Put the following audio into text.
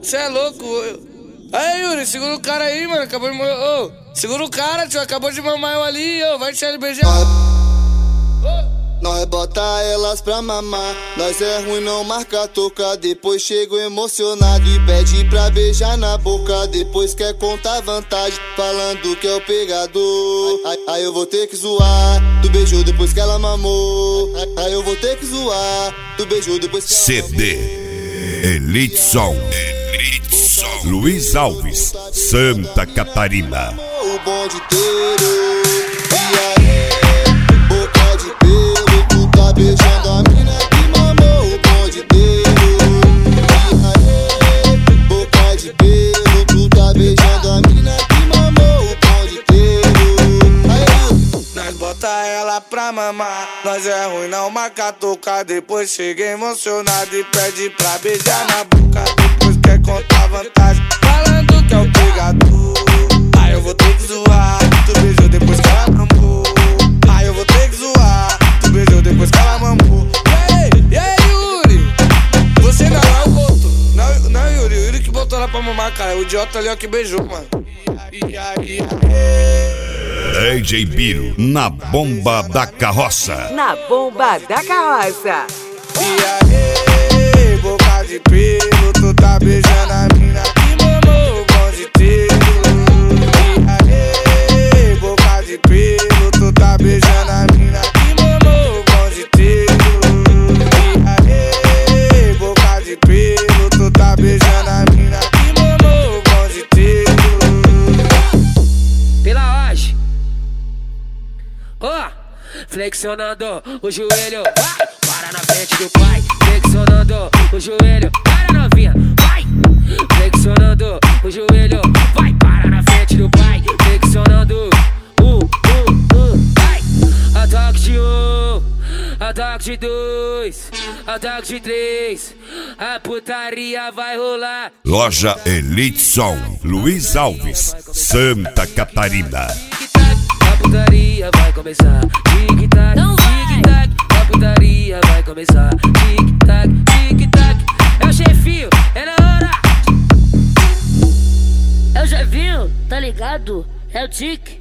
Cê é louco. Aí, Yuri, segura o cara aí, mano. Acabou de morrer. Ô, segura o cara, tio. Acabou de mamar eu ali. Ô, vai deixar ele beijar. Nós bota elas pra mamar. Nós é ruim, não marca toca. Depois chego emocionado e pede pra beijar na boca. Depois quer contar vantagem, falando que é o pegador. Aí eu vou ter que zoar. Tu beijou depois que ela mamou. Aí eu vou ter que zoar. Tu beijou depois que ela CD Elite Som. Luiz Alves, Santa Catarina. O bonde inteiro. E aí, boca de pelo, tu tá beijando a mina que mamou o bonde inteiro. E aí, boca de pelo, tu tá beijando a mina que mamou o bonde inteiro. Aí, nós bota ela pra mamar. Nós é ruim, não marca toca. Depois chega emocionado e pede pra beijar na boca. Depois quer contar vantagem, falando que é o pegador. Aí eu vou ter que zoar. Tu beijou depois que ela mamou. Aí eu vou ter que zoar. Tu beijou depois que ela mamou. E aí, Yuri? Você não é o boto. Não, Yuri. O Yuri que botou ela pra mamar, cara. O idiota ali, ó, que beijou, mano. DJ Biro, na bomba da carroça. Na bomba da carroça. E aí, boca de pelo, tu tá beijando a mina que mamou o bonde inteiro. E aí, boca de pelo, tu tá beijando a mina que mamou o bonde inteiro. E aí, boca de pelo, tu tá beijando a mina que mamou o bonde inteiro. Pela hoje, ó, flexionando o joelho, vai, para na frente do pai. Flexionando o joelho, para novinha, vai. Flexionando o joelho, vai, para na frente do pai. Flexionando, vai. Ataque de 1, ataque de 2, ataque de 3. A putaria vai rolar. Loja Elite Som, Luiz Alves, Santa Catarina. A putaria vai começar. Tic-tac, tic-tac. A putaria vai começar. Tic-tac, tic-tac. É o chefinho, é na hora. É o chefinho, tá ligado? É o Tic.